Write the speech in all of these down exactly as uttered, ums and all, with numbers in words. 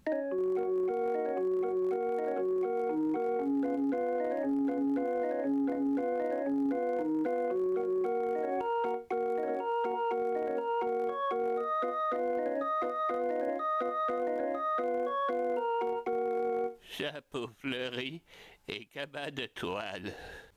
Chapeau fleuri et cabas de toile.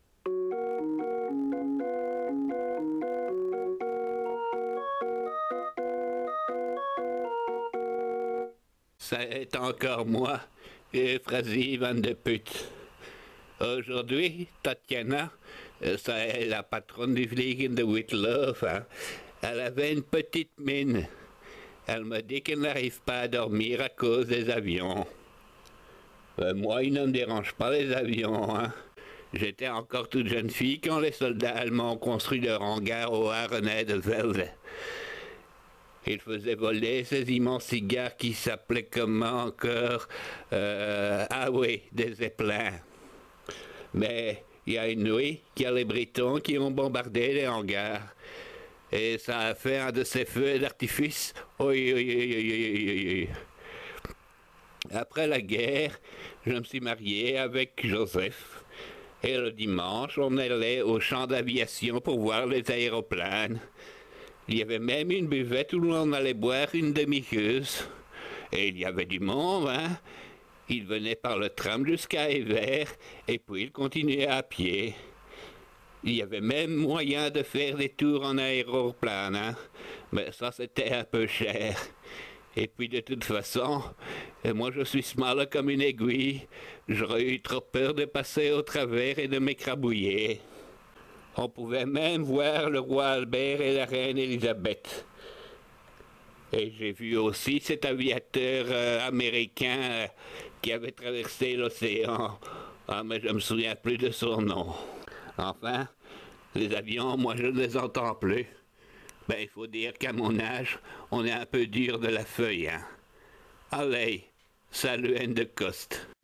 Ça est encore moi, Euphrasie Van de Put. Aujourd'hui, Tatiana, ça est la patronne du Vliegen de Whitloff, hein, elle avait une petite mine. Elle me dit qu'elle n'arrive pas à dormir à cause des avions. Euh, moi, il ne me dérange pas les avions, hein. J'étais encore toute jeune fille quand les soldats allemands ont construit leur hangar au Harnais de Velde. Ils faisaient voler ces immenses cigares qui s'appelaient comment encore euh, Ah oui, des zeppelins. Mais il y a une nuit qu'il y a les Britons qui ont bombardé les hangars. Et ça a fait un de ces feux d'artifice. Oui, oui, oui, oui, oui. Après la guerre, je me suis marié avec Joseph. Et le dimanche, on allait au champ d'aviation pour voir les aéroplanes. Il y avait même une buvette où on allait boire une demi-gueuse. Et il y avait du monde, hein. Ils venaient par le tram jusqu'à Evere, et puis ils continuaient à pied. Il y avait même moyen de faire des tours en aéroplane, hein. Mais ça, c'était un peu cher. Et puis de toute façon, moi je suis smart comme une aiguille. J'aurais eu trop peur de passer au travers et de m'écrabouiller. On pouvait même voir le roi Albert et la reine Élisabeth. Et j'ai vu aussi cet aviateur euh, américain euh, qui avait traversé l'océan. Ah, mais je ne me souviens plus de son nom. Enfin, les avions, moi je ne les entends plus. Ben, il faut dire qu'à mon âge, on est un peu dur de la feuille, hein. Allez, salut N de Coste.